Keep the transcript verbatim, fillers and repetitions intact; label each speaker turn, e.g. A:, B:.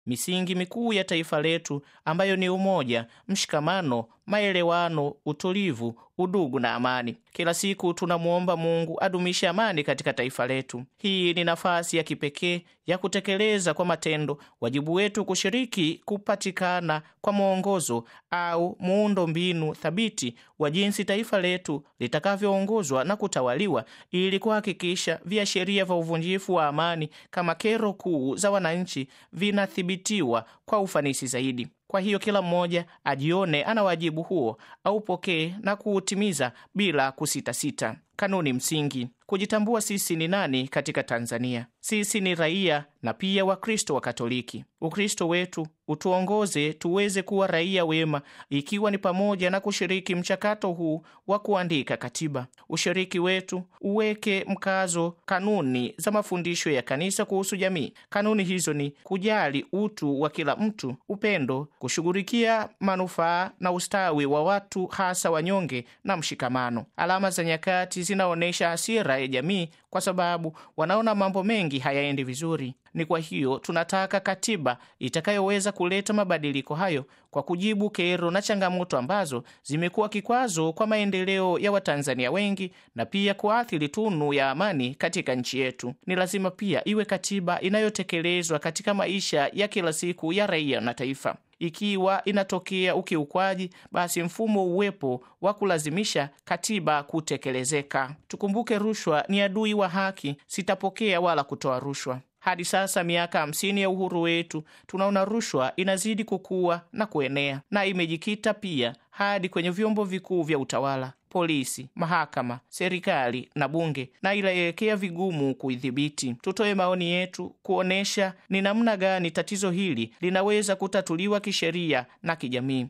A: misingi mikuu ya taifa letu ambayo ni umoja, mshikamano, maelewano, utulivu, udugu na amani. Kila siku tunamuomba Mungu adumishe amani katika taifa letu. Hii ni nafasi ya kipekee ya kutekeleza kwa matendo wajibu wetu, kushiriki kupatikana kwa mwongozo au muundo mbinu thabiti wa jinsi taifa letu litakavyoongozwa na kutawaliwa, ili kuhakikisha viashiria vya uvunjifu wa amani kama kero kuu za wananchi vinathibitiwa kwa ufanisi zaidi. Kwa hiyo kila mmoja ajione ana wajibu huo, aupokee na kuutimiza bila kusitasita. Kanuni msingi: kujitambua sisi ni nani katika Tanzania. Sisi ni raia na pia Wakristo wa Katoliki. Ukristo wetu utuongoze tuweze kuwa raia wema, ikiwa ni pamoja na kushiriki mchakato huu wa kuandika katiba. Ushiriki wetu uweke mkazo kanuni za mafundisho ya kanisa kuhusu jamii. Kanuni hizo ni kujali utu wa kila mtu, upendo, kushughulikia manufaa na ustawi wa watu, hasa wanyonge, na mshikamano. Alama za nyakati zinaonesha hasira ya jamii kwa sababu wanaona mambo mengi hayaendi vizuri. Ni kwa hiyo tunataka katiba itakayoweza kuleta mabadiliko hayo kwa kujibu kero na changamoto ambazo zimekuwa kikwazo kwa maendeleo ya Watanzania wengi na pia kuathiri tunu ya amani katika nchi yetu. Ni lazima pia iwe katiba inayotekelezwa katika maisha ya kila siku ya raia na taifa. Ikiwa inatokea ukiukwaji, basi mfumo uwepo wa kulazimisha katiba kutekelezeka. Tukumbuke, rushwa ni adui wa haki. Sitapokea wala kutoa rushwa. Hadi sasa, miaka hamsini ya uhuru wetu, tunaona rushwa inazidi kukua na kuenea, na imejikita pia hadi kwenye vyombo vikuu vya utawala, polisi, mahakama, serikali na bunge, na ilaelekea vigumu kuidhibiti. Tutoe maoni yetu kuonesha ni namna gani tatizo hili linaweza kutatuliwa kisheria na kijamii.